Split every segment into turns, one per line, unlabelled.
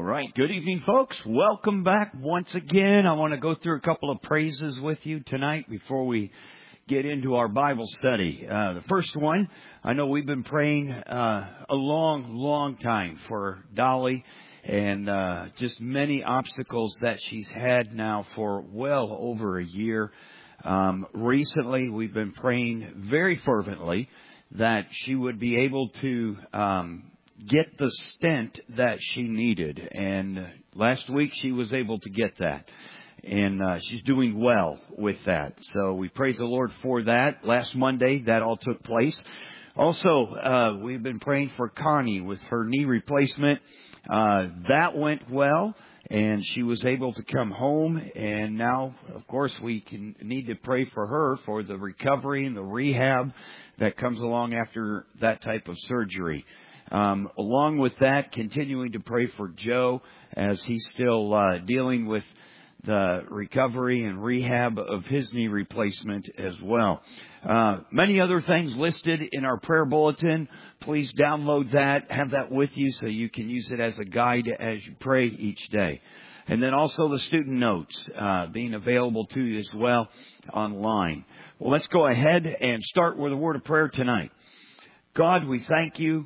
right. Good evening, folks. Welcome back once again. I want to go through a couple of praises with you tonight before we get into our Bible study. The first one, I know we've been praying a long time for Dolly and just many obstacles that she's had now for well over a year. Recently, we've been praying very fervently that she would be able to get the stent that she needed. And last week she was able to get that. And she's doing well with that. So we praise the Lord for that. Last Monday, that all took place. Also, we've been praying for Connie with her knee replacement. That went well. And she was able to come home. And now, of course, we need to pray for her for the recovery and the rehab that comes along after that type of surgery. Along with that, continuing to pray for Joe as he's still dealing with the recovery and rehab of his knee replacement as well. Many other things listed in our prayer bulletin. Please download that, have that with you so you can use it as a guide as you pray each day. And then also the student notes being available to you as well online. Well, let's go ahead and start with a word of prayer tonight. God, we thank you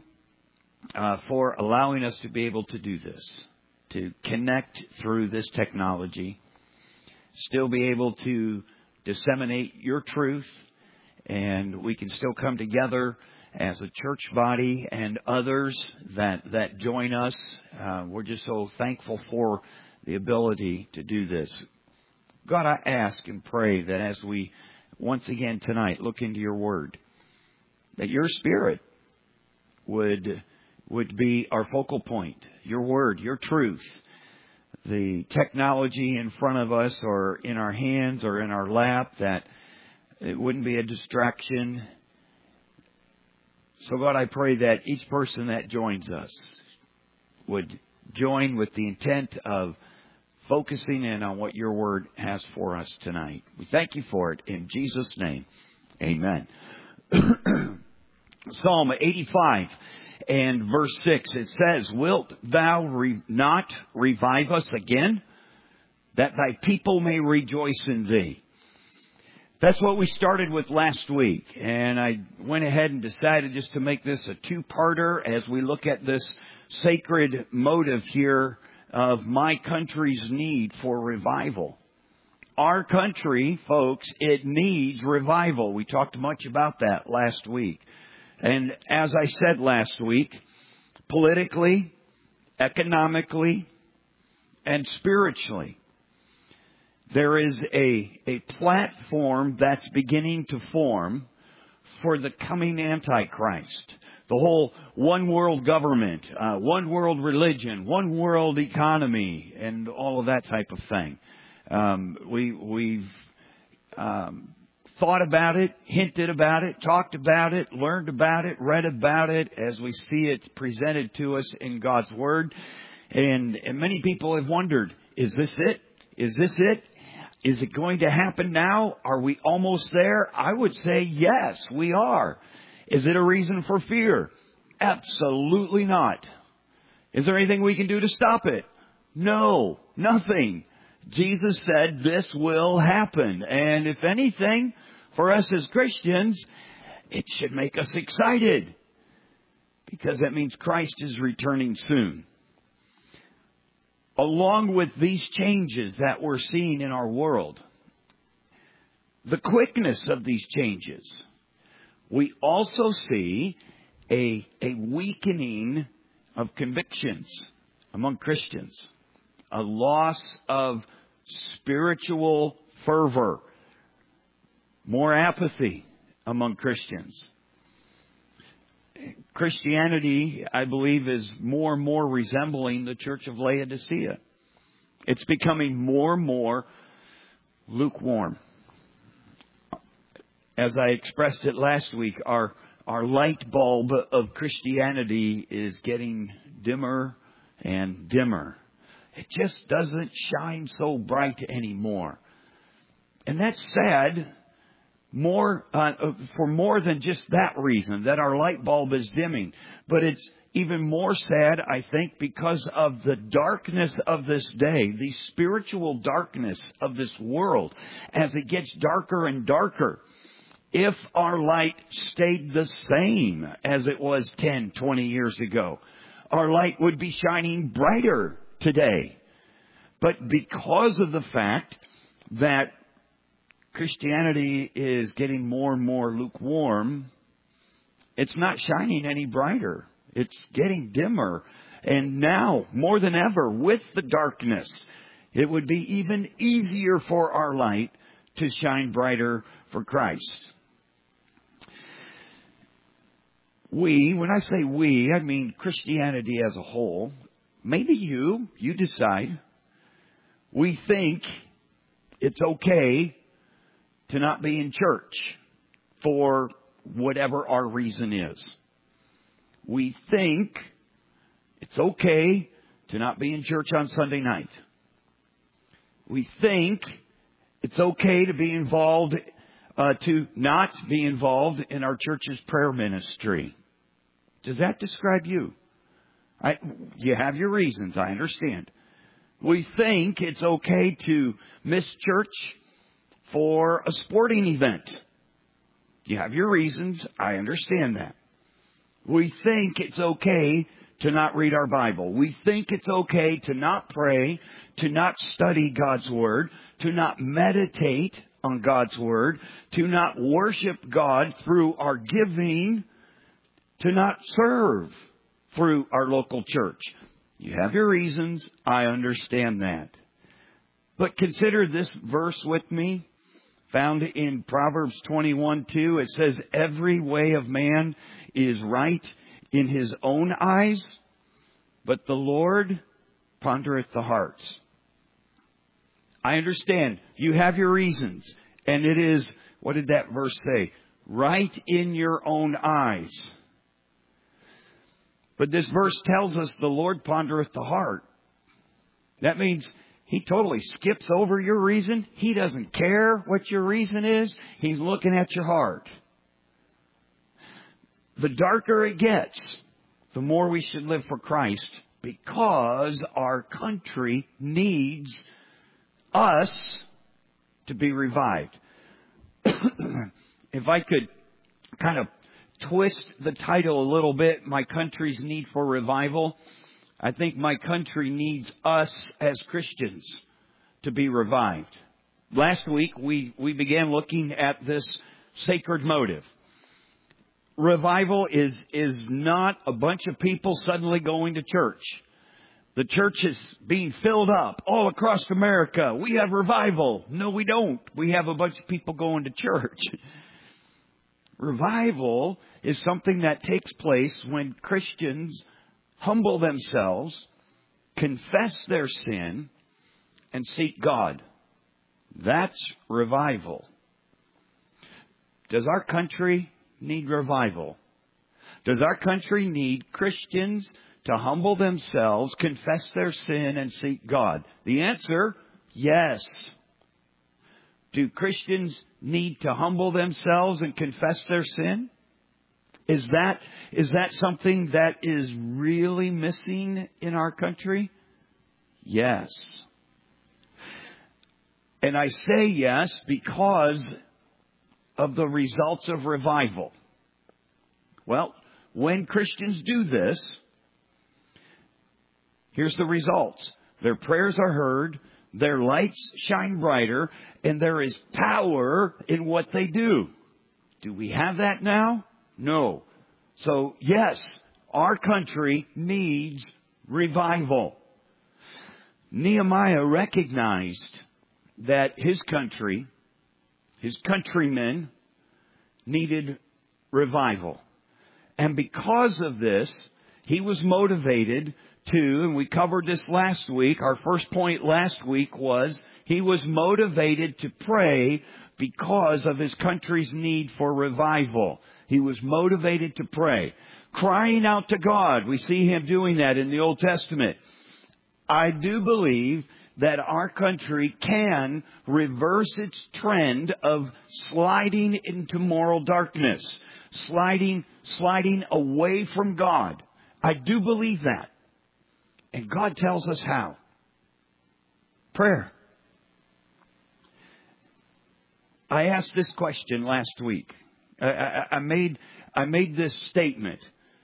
for allowing us to be able to do this, to connect through this technology, still be able to disseminate your truth, and we can still come together as a church body and others that join us. We're just so thankful for the ability to do this. God, I ask and pray that as we once again tonight look into your word, that your Spirit would be our focal point, your word, your truth. The technology in front of us or in our hands or in our lap, that it wouldn't be a distraction. So God, I pray that each person that joins us would join with the intent of focusing in on what your word has for us tonight. We thank you for it in Jesus' name. Amen. Psalm 85 and verse 6, it says, "Wilt thou not revive us again, that thy people may rejoice in thee?" That's what we started with last week. And I went ahead and decided just to make this a two-parter as we look at this sacred motive here of my country's need for revival. Our country, folks, it needs revival. We talked much about that last week. And as I said last week, politically, economically, and spiritually, there is a platform that's beginning to form for the coming Antichrist. The whole one world government, one world religion, one world economy, and all of that type of thing. We've thought about it, hinted about it, talked about it, learned about it, read about it as we see it presented to us in God's Word. And many people have wondered, is this it? Is this it? Is it going to happen now? Are we almost there? I would say yes, we are. Is it a reason for fear? Absolutely not. Is there anything we can do to stop it? No, nothing. Jesus said this will happen. And if anything, for us as Christians, it should make us excited, because that means Christ is returning soon. Along with these changes that we're seeing in our world, the quickness of these changes, we also see a weakening of convictions among Christians, a loss of spiritual fervor, more apathy among Christians. Christianity, I believe, is more and more resembling the Church of Laodicea. It's becoming more and more lukewarm. As I expressed it last week, our light bulb of Christianity is getting dimmer and dimmer. It just doesn't shine so bright anymore. And that's sad, for more than just that reason, that our light bulb is dimming. But it's even more sad, I think, because of the darkness of this day, the spiritual darkness of this world, as it gets darker and darker. If our light stayed the same as it was 10, 20 years ago, our light would be shining brighter today. But because of the fact that Christianity is getting more and more lukewarm, it's not shining any brighter. It's getting dimmer. And now, more than ever, with the darkness, it would be even easier for our light to shine brighter for Christ. When I say we, I mean Christianity as a whole. Maybe you decide. We think it's okay to not be in church for whatever our reason is. We think it's okay to not be in church on Sunday night. We think it's okay to be involved, to not be involved in our church's prayer ministry. Does that describe you? You have your reasons, I understand. We think it's okay to miss church for a sporting event. You have your reasons, I understand that. We think it's okay to not read our Bible. We think it's okay to not pray, to not study God's Word, to not meditate on God's Word, to not worship God through our giving, to not serve through our local church. You have your reasons. I understand that. But consider this verse with me, found in Proverbs 21:2. It says, every way of man is right in his own eyes, but the Lord pondereth the hearts. I understand. You have your reasons. And it is, what did that verse say? Right in your own eyes. But this verse tells us the Lord pondereth the heart. That means He totally skips over your reason. He doesn't care what your reason is. He's looking at your heart. The darker it gets, the more we should live for Christ, because our country needs us to be revived. If I could kind of twist the title a little bit, My Country's Need for Revival, I think my country needs us as Christians to be revived. Last week, we began looking at this sacred motive. Revival is not a bunch of people suddenly going to church. The church is being filled up all across America. We have revival. No, we don't. We have a bunch of people going to church. Revival is something that takes place when Christians humble themselves, confess their sin, and seek God. That's revival. Does our country need revival? Does our country need Christians to humble themselves, confess their sin, and seek God? The answer, yes. Do Christians need to humble themselves and confess their sin? Is that something that is really missing in our country? Yes. And I say yes because of the results of revival. Well, when Christians do this, here's the results. Their prayers are heard, their lights shine brighter, and there is power in what they do. Do we have that now? No. So, yes, our country needs revival. Nehemiah recognized that his country, his countrymen, needed revival. And because of this, he was motivated to, and we covered this last week, our first point last week was, he was motivated to pray because of his country's need for revival. He was motivated to pray, crying out to God. We see him doing that in the Old Testament. I do believe that our country can reverse its trend of sliding into moral darkness, sliding away from God. I do believe that. And God tells us how. Prayer. I asked this question last week. I made this statement.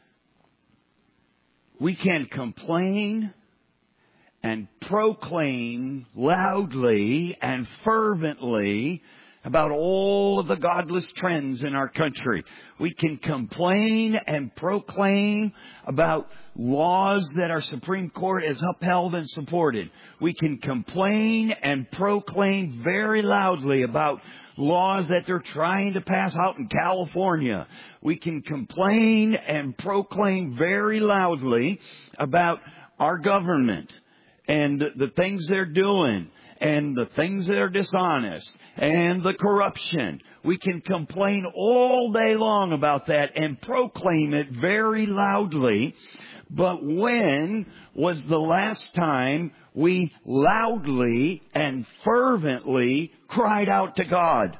We can complain and proclaim loudly and fervently about all of the godless trends in our country. We can complain and proclaim about laws that our Supreme Court has upheld and supported. We can complain and proclaim very loudly about laws that they're trying to pass out in California. We can complain and proclaim very loudly about our government and the things they're doing and the things that are dishonest and the corruption. We can complain all day long about that and proclaim it very loudly. But when was the last time we loudly and fervently cried out to God?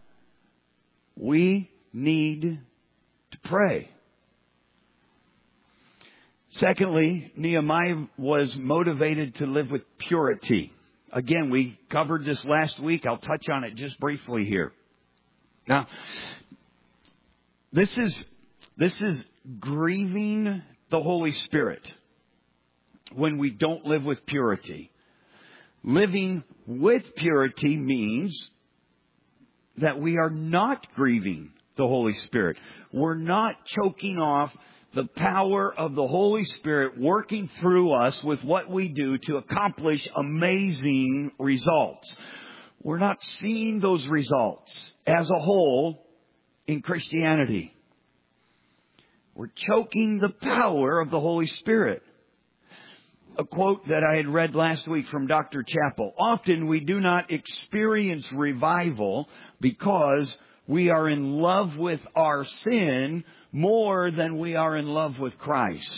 We need to pray. Secondly, Nehemiah was motivated to live with purity. Again, we covered this last week. I'll touch on it just briefly here. Now, this is grieving the Holy Spirit when we don't live with purity. Living with purity means that we are not grieving the Holy Spirit. We're not choking off the power of the Holy Spirit working through us with what we do to accomplish amazing results. We're not seeing those results as a whole in Christianity. We're choking the power of the Holy Spirit. A quote that I had read last week from Dr. Chappell. Often we do not experience revival because we are in love with our sin more than we are in love with Christ.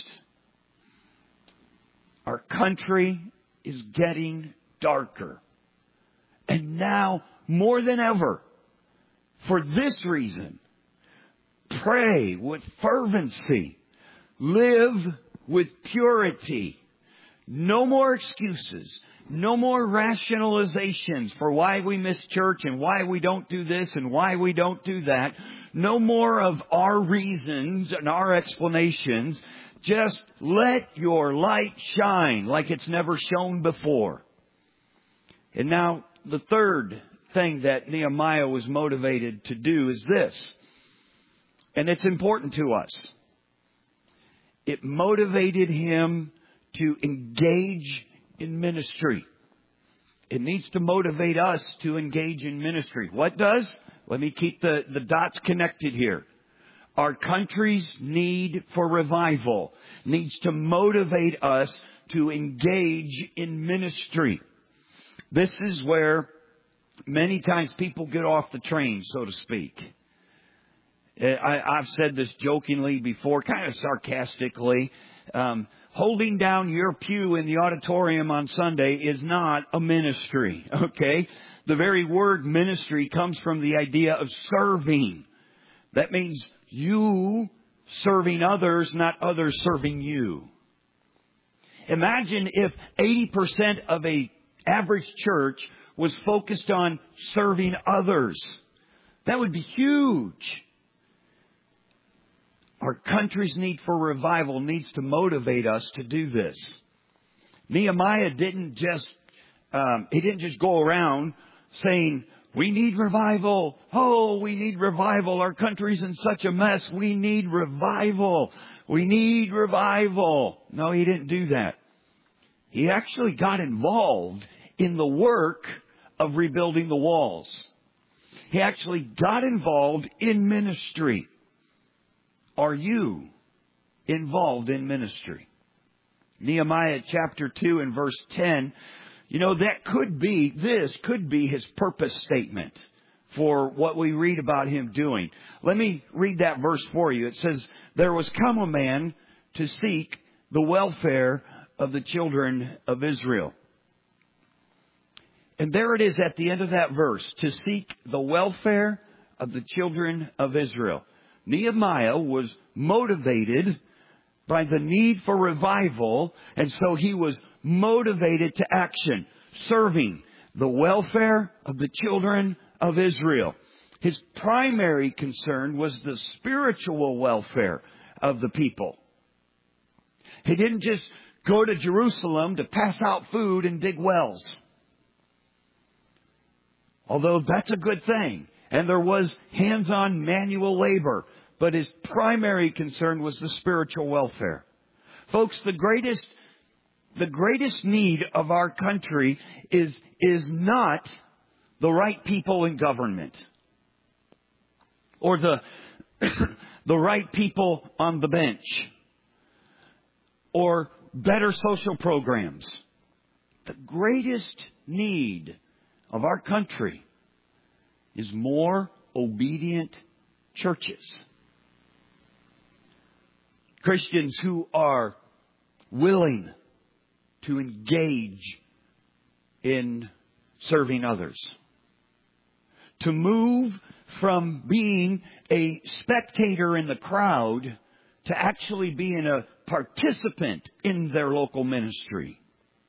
Our country is getting darker. And now, more than ever, for this reason, pray with fervency. Live with purity. No more excuses. No more rationalizations for why we miss church and why we don't do this and why we don't do that. No more of our reasons and our explanations. Just let your light shine like it's never shone before. And now the third thing that Nehemiah was motivated to do is this. And it's important to us. It motivated him to engage in ministry. It needs to motivate us to engage in ministry. What does? Let me keep the dots connected here. Our country's need for revival needs to motivate us to engage in ministry. This is where many times people get off the train, so to speak. I've said this jokingly before, kind of sarcastically. Holding down your pew in the auditorium on Sunday is not a ministry, okay? The very word ministry comes from the idea of serving. That means you serving others, not others serving you. Imagine if 80% of an average church was focused on serving others. That would be huge. Our country's need for revival needs to motivate us to do this. Nehemiah didn't just go around saying, we need revival. Oh, we need revival. Our country's in such a mess. We need revival. We need revival. No, he didn't do that. He actually got involved in the work of rebuilding the walls. He actually got involved in ministry. Are you involved in ministry? Nehemiah chapter 2 and verse 10, this could be his purpose statement for what we read about him doing. Let me read that verse for you. It says, there was come a man to seek the welfare of the children of Israel. And there it is at the end of that verse, to seek the welfare of the children of Israel. Nehemiah was motivated by the need for revival, and so he was motivated to action, serving the welfare of the children of Israel. His primary concern was the spiritual welfare of the people. He didn't just go to Jerusalem to pass out food and dig wells. Although that's a good thing. And there was hands-on manual labor. But his primary concern was the spiritual welfare. Folks, the greatest need of our country is not the right people in government. Or the right people on the bench. Or better social programs. The greatest need of our country is more obedient churches. Christians who are willing to engage in serving others. To move from being a spectator in the crowd to actually being a participant in their local ministry.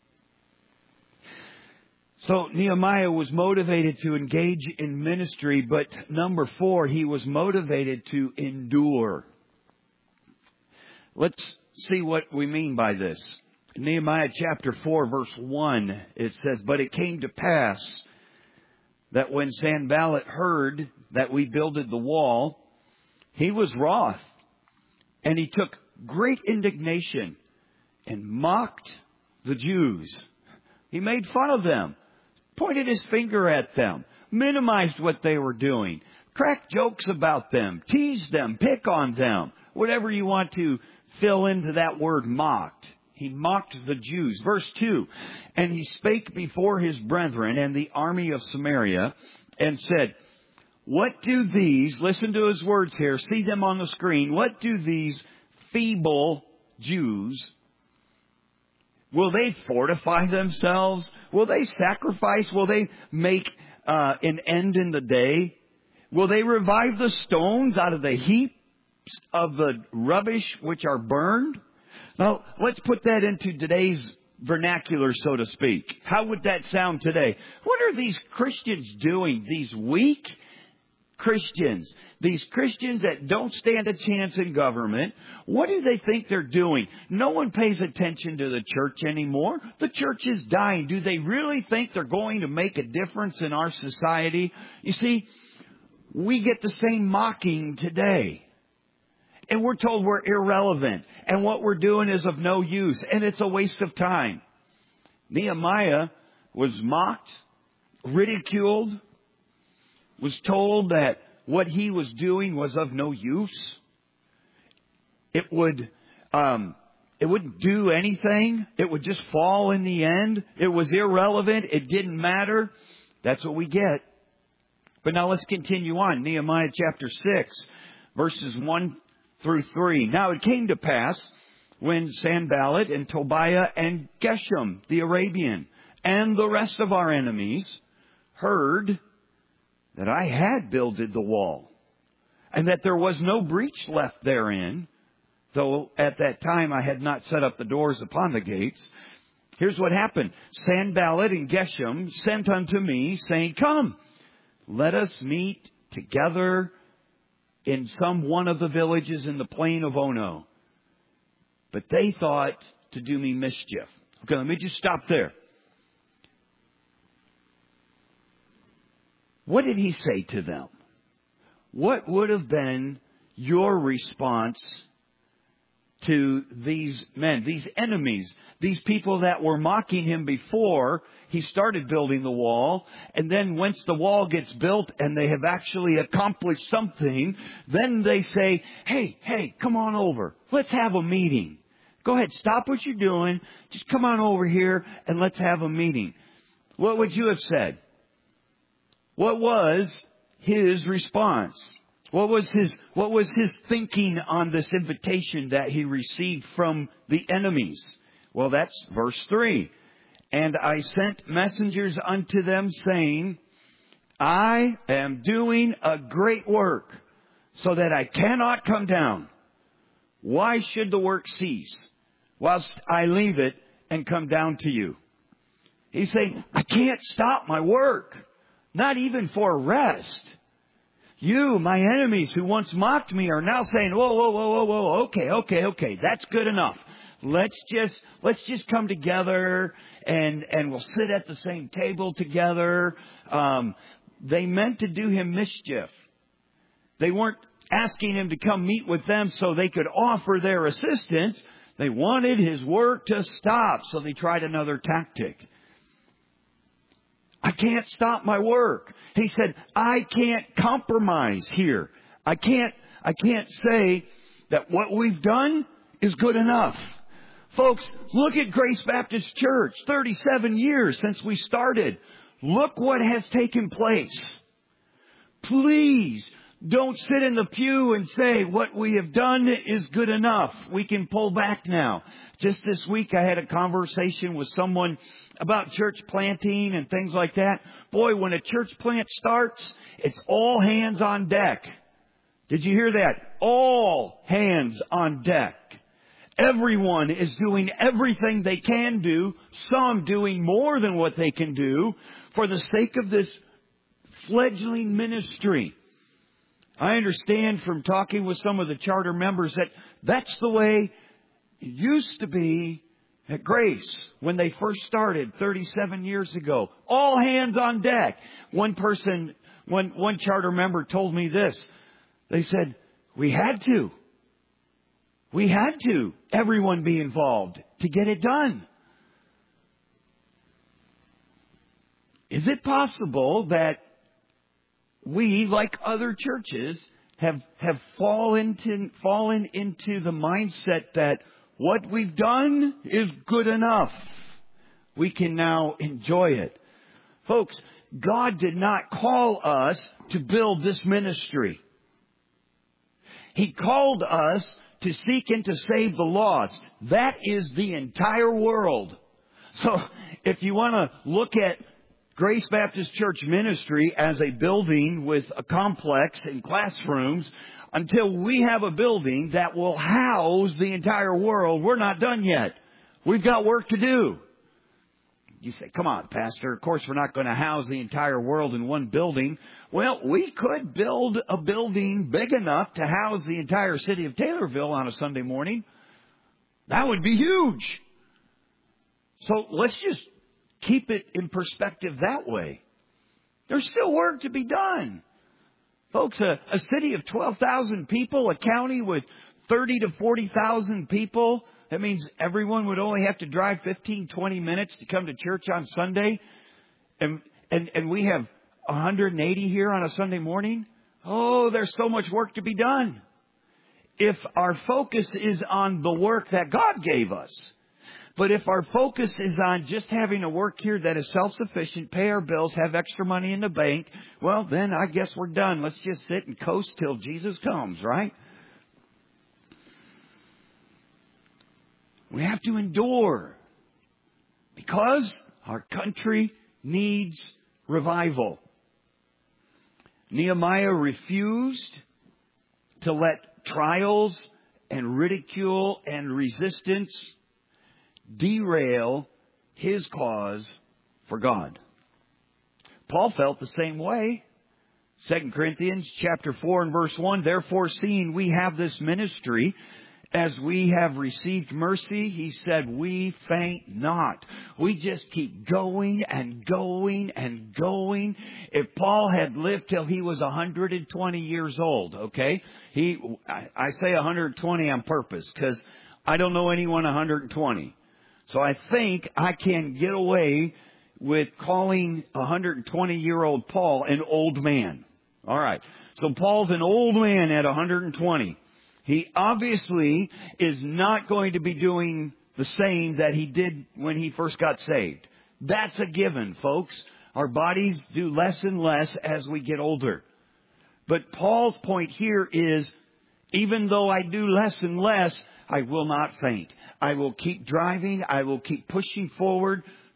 So Nehemiah was motivated to engage in ministry, but number 4, he was motivated to endure. Let's see what we mean by this. In Nehemiah chapter 4, verse 1, it says, "But it came to pass that when Sanballat heard that we builded the wall, he was wroth, and he took great indignation and mocked the Jews." He made fun of them, pointed his finger at them, minimized what they were doing, cracked jokes about them, teased them, pick on them, whatever you want to fill into that word mocked. He mocked the Jews. Verse 2, "And he spake before his brethren and the army of Samaria and said, What do these," listen to his words here, see them on the screen, "what do these feeble Jews, will they fortify themselves? Will they sacrifice? Will they make an end in the day? Will they revive the stones out of the heaps of the rubbish which are burned?" Now, let's put that into today's vernacular, so to speak. How would that sound today? What are these Christians doing? These weak Christians. These Christians that don't stand a chance in government. What do they think they're doing? No one pays attention to the church anymore. The church is dying. Do they really think they're going to make a difference in our society? You see, we get the same mocking today. And we're told we're irrelevant. And what we're doing is of no use. And it's a waste of time. Nehemiah was mocked, ridiculed, was told that what he was doing was of no use. It wouldn't do anything. It would just fall in the end. It was irrelevant. It didn't matter. That's what we get. But now let's continue on. Nehemiah chapter 6, verses 1 through 3. "Now it came to pass when Sanballat and Tobiah and Geshem the Arabian and the rest of our enemies heard that I had builded the wall, and that there was no breach left therein, though at that time I had not set up the doors upon the gates. Here's what happened. Sanballat and Geshem sent unto me, saying, Come, let us meet together in some one of the villages in the plain of Ono. But they thought to do me mischief." Okay, let me just stop there. What did he say to them? What would have been your response to these men, these enemies, these people that were mocking him before he started building the wall? And then once the wall gets built and they have actually accomplished something, then they say, hey, come on over. Let's have a meeting. Go ahead, stop what you're doing. Just come on over here and let's have a meeting. What would you have said? What was his response? What was his thinking on this invitation that he received from the enemies? Well, that's verse 3. And I sent messengers unto them, saying, I am doing a great work, so that I cannot come down. Why should the work cease, whilst I leave it and come down to you? He's saying, I can't stop my work, not even for rest. You, my enemies who once mocked me, are now saying, whoa, okay, that's good enough. Let's just come together and we'll sit at the same table together. They meant to do him mischief. They weren't asking him to come meet with them so they could offer their assistance. They wanted his work to stop, so they tried another tactic. I can't stop my work. He said, I can't compromise here. I can't say that what we've done is good enough. Folks, look at Grace Baptist Church, 37 years since we started. Look what has taken place. Please don't sit in the pew and say what we have done is good enough. We can pull back now. Just this week I had a conversation with someone about church planting and things like that. Boy, when a church plant starts, it's all hands on deck. Did you hear that? All hands on deck. Everyone is doing everything they can do, some doing more than what they can do, for the sake of this fledgling ministry. I understand from talking with some of the charter members that that's the way it used to be at Grace when they first started 37 years ago. All hands on deck. One charter member told me this. They said, we had to, everyone be involved to get it done. Is it possible that we, like other churches, have fallen into the mindset that what we've done is good enough? We can now enjoy it. Folks, God did not call us to build this ministry. He called us to seek and to save the lost. That is the entire world. So if you want to look at Grace Baptist Church Ministry as a building with a complex and classrooms, until we have a building that will house the entire world, we're not done yet. We've got work to do. You say, come on, Pastor, of course we're not going to house the entire world in one building. Well, we could build a building big enough to house the entire city of Taylorville on a Sunday morning. That would be huge. So let's just keep it in perspective that way. There's still work to be done. Folks, a city of 12,000 people, a county with 30 to 40,000 people, that means everyone would only have to drive 15, 20 minutes to come to church on Sunday. And we have 180 here on a Sunday morning. Oh, there's so much work to be done. If our focus is on the work that God gave us, but if our focus is on just having a work here that is self-sufficient, pay our bills, have extra money in the bank, well, then I guess we're done. Let's just sit and coast till Jesus comes, right? We have to endure because our country needs revival. Nehemiah refused to let trials and ridicule and resistance derail his cause for God. Paul felt the same way. 2 Corinthians chapter 4 and verse 1, therefore seeing we have this ministry, as we have received mercy, he said, we faint not. We just keep going and going and going. If Paul had lived till he was 120 years old, okay? I say 120 on purpose because I don't know anyone 120. So I think I can get away with calling 120-year-old Paul an old man. All right. So Paul's an old man at 120. He obviously is not going to be doing the same that he did when he first got saved. That's a given, folks. Our bodies do less and less as we get older. But Paul's point here is, even though I do less and less, I will not faint. I will keep driving. I will keep pushing forward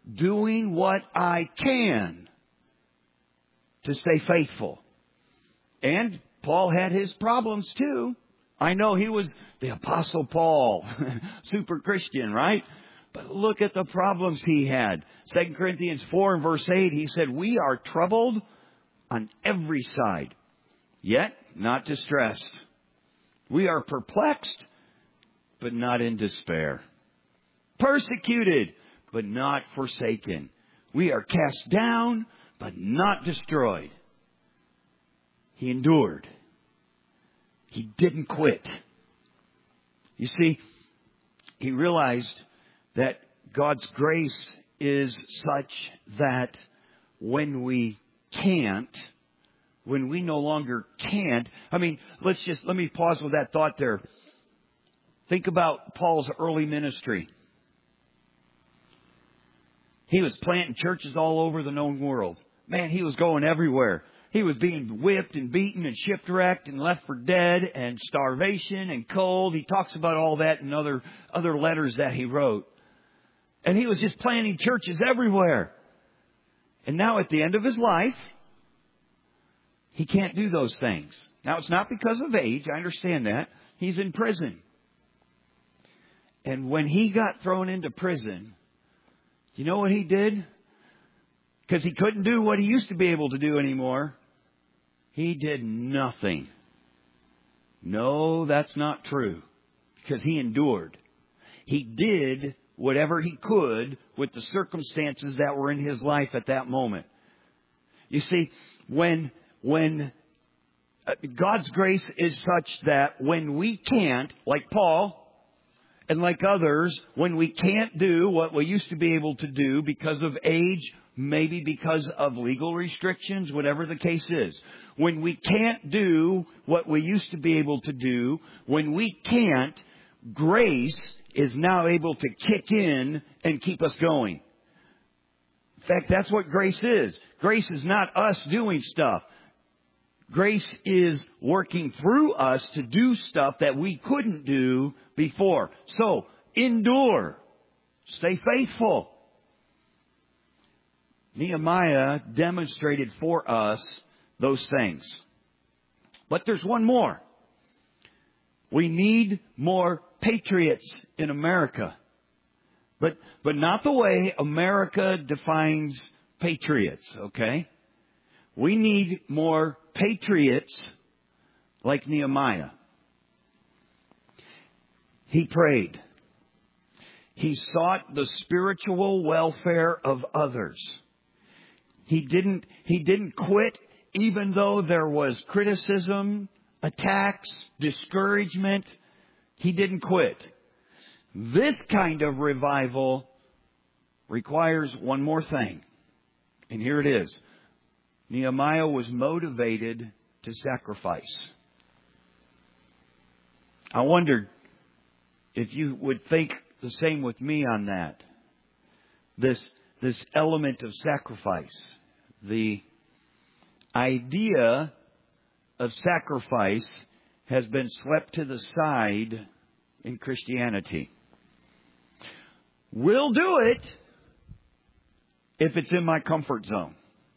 doing what I can to stay faithful. And Paul had his problems too. I know he was the Apostle Paul, super Christian, right? But look at the problems he had. 2 Corinthians 4 and verse 8, he said, we are troubled on every side, yet not distressed. We are perplexed, but not in despair. Persecuted, but not forsaken. We are cast down, but not destroyed. He endured. He didn't quit. You see, he realized that God's grace is such that when we no longer can't, let me pause with that thought there. Think about Paul's early ministry. He was planting churches all over the known world. Man, he was going everywhere. He was being whipped and beaten and shipwrecked and left for dead and starvation and cold. He talks about all that in other letters that he wrote. And he was just planting churches everywhere. And now at the end of his life, he can't do those things. Now, it's not because of age. I understand that. He's in prison. And when he got thrown into prison, you know what he did? Because he couldn't do what he used to be able to do anymore. He did nothing. No, that's not true. Because he endured. He did whatever he could with the circumstances that were in his life at that moment. You see, when God's grace is such that when we can't, like Paul and like others, when we can't do what we used to be able to do because of age, maybe because of legal restrictions, whatever the case is. When we can't do what we used to be able to do, when we can't, grace is now able to kick in and keep us going. In fact, that's what grace is. Grace is not us doing stuff. Grace is working through us to do stuff that we couldn't do before. So, endure. Stay faithful. Nehemiah demonstrated for us those things. But there's one more. We need more patriots in America. But not the way America defines patriots, okay? We need more patriots like Nehemiah. He prayed. He sought the spiritual welfare of others. He didn't quit even though there was criticism, attacks, discouragement. He didn't quit. This kind of revival requires one more thing. And here it is. Nehemiah was motivated to sacrifice. I wondered if you would think the same with me on that. This element of sacrifice. The idea of sacrifice has been swept to the side in Christianity. We'll do it if it's in my comfort zone.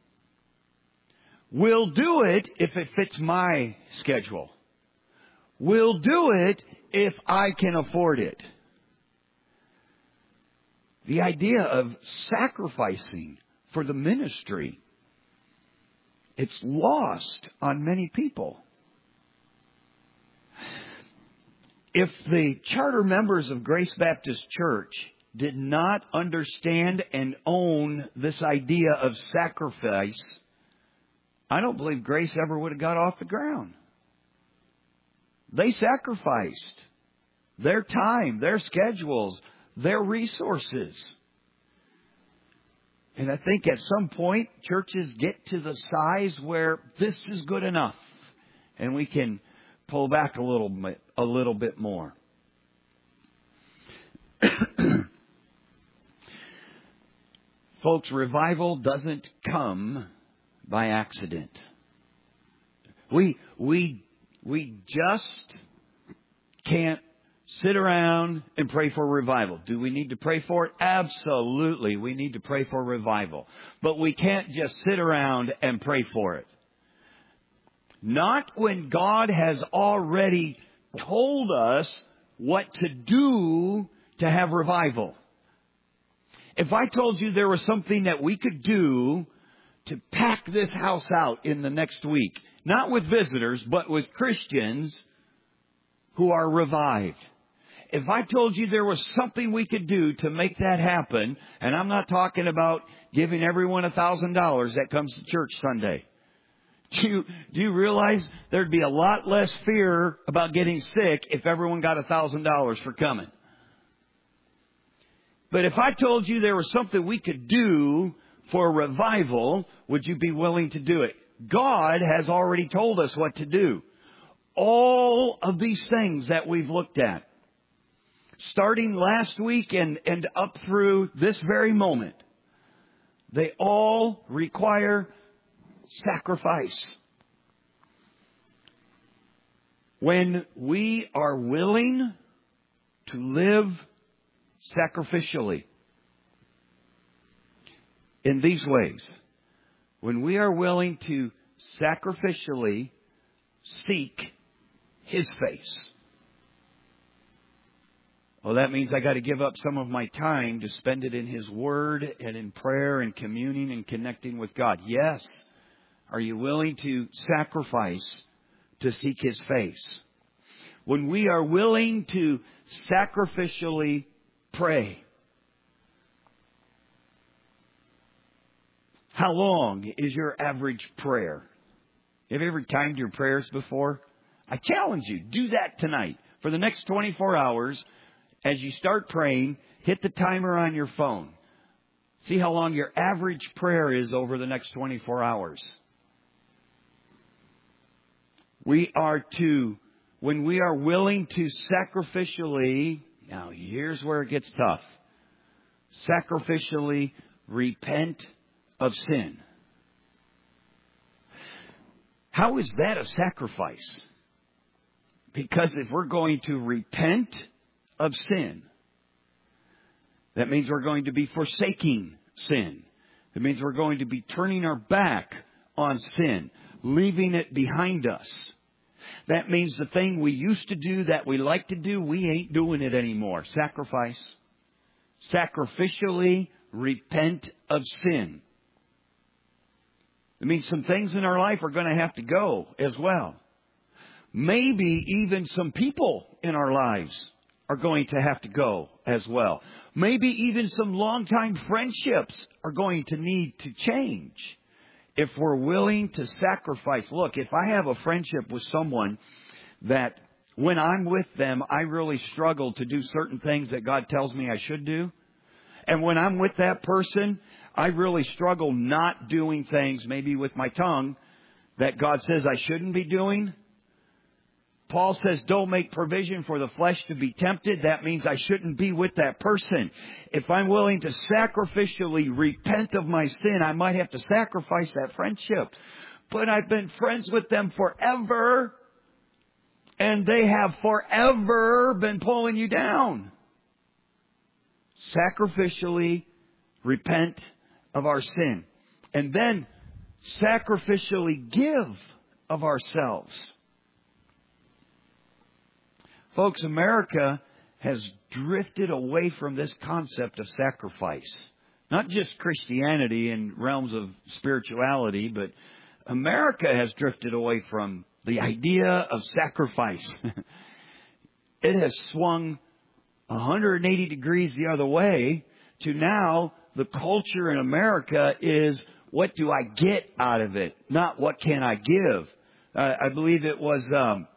We'll do it if it fits my schedule. We'll do it if I can afford it. The idea of sacrificing for the ministry, it's lost on many people. If the charter members of Grace Baptist Church did not understand and own this idea of sacrifice, I don't believe Grace ever would have got off the ground. They sacrificed their time, their schedules, their resources. And I think at some point, churches get to the size where this is good enough. And we can pull back a little bit more. Folks, revival doesn't come by accident. We just can't sit around and pray for revival. Do we need to pray for it? Absolutely. We need to pray for revival. But we can't just sit around and pray for it. Not when God has already told us what to do to have revival. If I told you there was something that we could do to pack this house out in the next week, not with visitors, but with Christians who are revived. If I told you there was something we could do to make that happen, and I'm not talking about giving everyone $1,000 that comes to church Sunday. Do you realize there'd be a lot less fear about getting sick if everyone got $1,000 for coming? But if I told you there was something we could do for revival, would you be willing to do it? God has already told us what to do. All of these things that we've looked at, starting last week and up through this very moment, they all require sacrifice. When we are willing to live sacrificially in these ways, when we are willing to sacrificially seek His face, well, that means I got to give up some of my time to spend it in His Word and in prayer and communing and connecting with God. Yes. Are you willing to sacrifice to seek His face? When we are willing to sacrificially pray, how long is your average prayer? Have you ever timed your prayers before? I challenge you, do that tonight. For the next 24 hours, as you start praying, hit the timer on your phone. See how long your average prayer is over the next 24 hours. When we are willing to sacrificially, now here's where it gets tough, sacrificially repent of sin. How is that a sacrifice? Because if we're going to repent of sin, that means we're going to be forsaking sin. It means we're going to be turning our back on sin, leaving it behind us. That means the thing we used to do that we like to do, we ain't doing it anymore. Sacrifice. Sacrificially repent of sin. It means some things in our life are going to have to go as well. Maybe even some people in our lives are going to have to go as well. Maybe even some longtime friendships are going to need to change if we're willing to sacrifice. Look, if I have a friendship with someone that when I'm with them, I really struggle to do certain things that God tells me I should do. And when I'm with that person, I really struggle not doing things, maybe with my tongue, that God says I shouldn't be doing. Paul says, don't make provision for the flesh to be tempted. That means I shouldn't be with that person. If I'm willing to sacrificially repent of my sin, I might have to sacrifice that friendship. But I've been friends with them forever, and they have forever been pulling you down. Sacrificially repent of our sin. And then sacrificially give of ourselves. Folks, America has drifted away from this concept of sacrifice. Not just Christianity and realms of spirituality, but America has drifted away from the idea of sacrifice. It has swung 180 degrees the other way to now the culture in America is, what do I get out of it? Not what can I give. I believe it was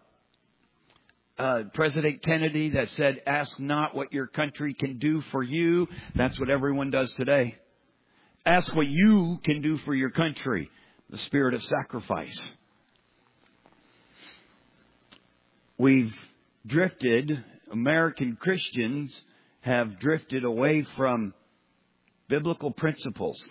President Kennedy that said, ask not what your country can do for you. That's what everyone does today. Ask what you can do for your country. The spirit of sacrifice. We've drifted, American Christians have drifted away from biblical principles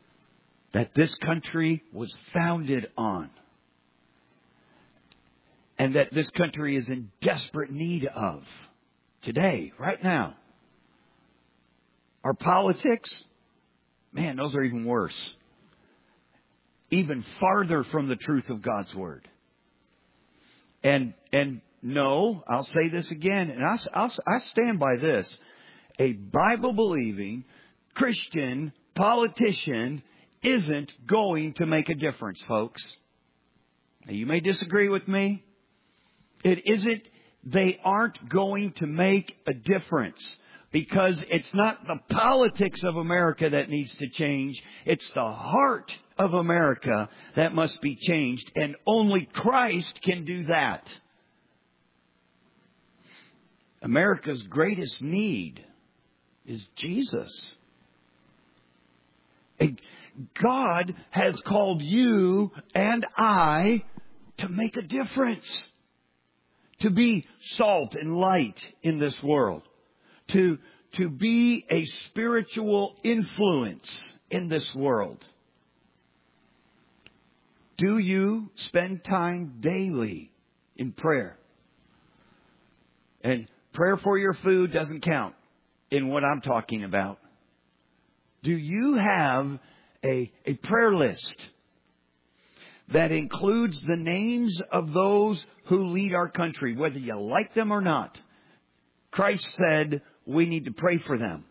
that this country was founded on. and that this country is in desperate need of today, right now. Our politics, man, those are even worse. Even farther from the truth of God's Word. And no, I'll say this again, and I stand by this. A Bible-believing Christian politician isn't going to make a difference, folks. Now, you may disagree with me. It isn't. They aren't going to make a difference. Because it's not the politics of America that needs to change. It's the heart of America that must be changed. And only Christ can do that. America's greatest need is Jesus. And God has called you and I to make a difference. To be salt and light in this world. To be a spiritual influence in this world. Do you spend time daily in prayer? And prayer for your food doesn't count in what I'm talking about. Do you have a prayer list that includes the names of those who lead our country, whether you like them or not? Christ said, we need to pray for them.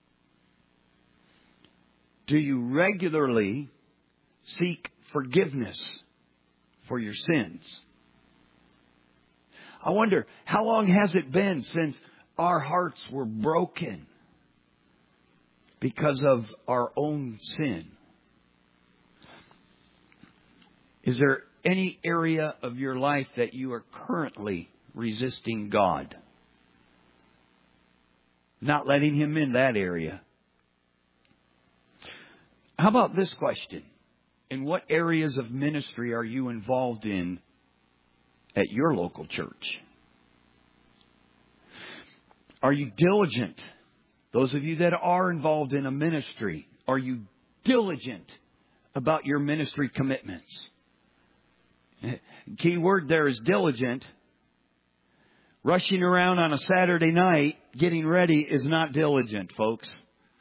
Do you regularly seek forgiveness for your sins? I wonder, how long has it been since our hearts were broken because of our own sin? Is there any area of your life that you are currently resisting God? Not letting Him in that area. How about this question? In what areas of ministry are you involved in at your local church? Are you diligent? Those of you that are involved in a ministry, are you diligent about your ministry commitments? Key word there is diligent. Rushing around on a Saturday night, getting ready, is not diligent, folks.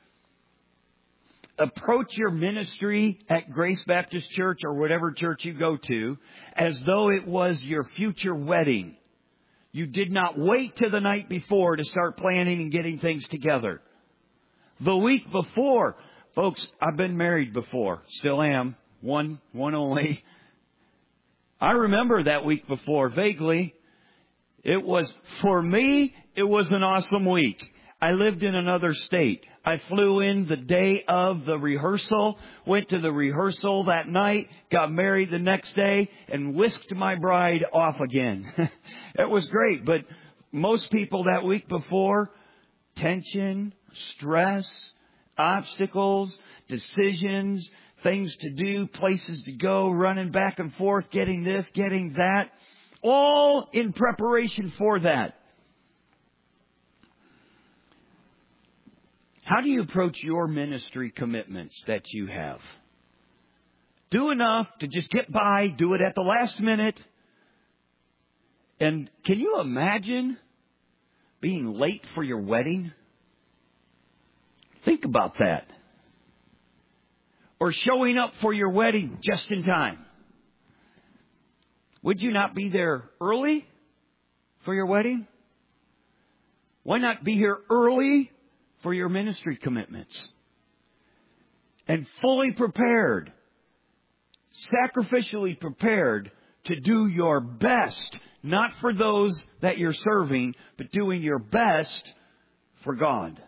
Approach your ministry at Grace Baptist Church or whatever church you go to as though it was your future wedding. You did not wait till the night before to start planning and getting things together. The week before, folks, I've been married before, still am, one only. I remember that week before vaguely. It was, for me, it was an awesome week. I lived in another state. I flew in the day of the rehearsal, went to the rehearsal that night, got married the next day, and whisked my bride off again. It was great, but most people that week before, tension, stress, obstacles, decisions, things to do, places to go, running back and forth, getting this, getting that. All in preparation for that. How do you approach your ministry commitments that you have? Do enough to just get by, do it at the last minute. And can you imagine being late for your wedding? Think about that. Or showing up for your wedding just in time. Would you not be there early for your wedding? Why not be here early for your ministry commitments? And fully prepared, sacrificially prepared to do your best, not for those that you're serving, but doing your best for God.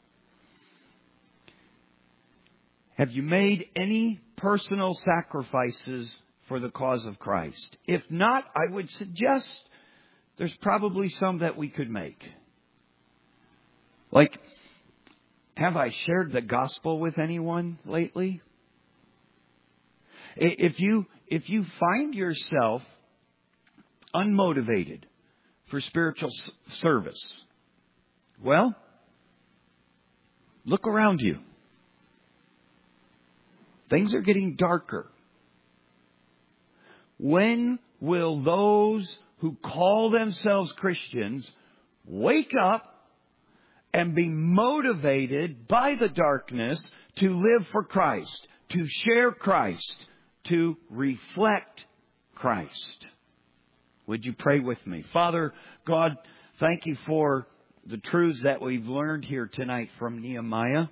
Have you made any personal sacrifices for the cause of Christ? If not, I would suggest there's probably some that we could make. Like, have I shared the gospel with anyone lately? If you find yourself unmotivated for spiritual service, well, look around you. Things are getting darker. When will those who call themselves Christians wake up and be motivated by the darkness to live for Christ, to share Christ, to reflect Christ. Would you pray with me? Father God, thank you for the truths that we've learned here tonight from Nehemiah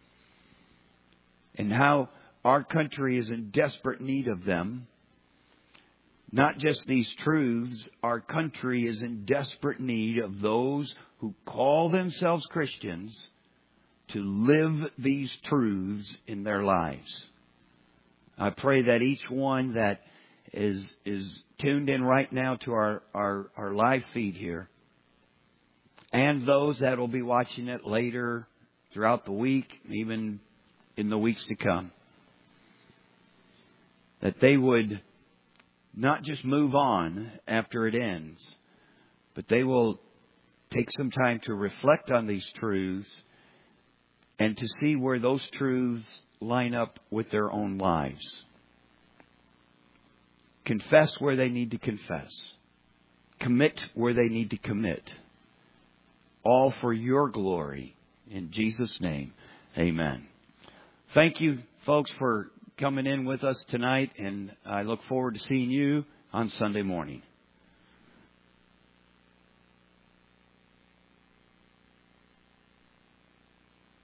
and how our country is in desperate need of them. Not just these truths, our country is in desperate need of those who call themselves Christians to live these truths in their lives. I pray that each one that is tuned in right now to our live feed here, and those that will be watching it later throughout the week, even in the weeks to come, that they would not just move on after it ends, but they will take some time to reflect on these truths and to see where those truths line up with their own lives. Confess where they need to confess. Commit where they need to commit. All for your glory. In Jesus' name, amen. Thank you, folks, for coming in with us tonight, and I look forward to seeing you on Sunday morning.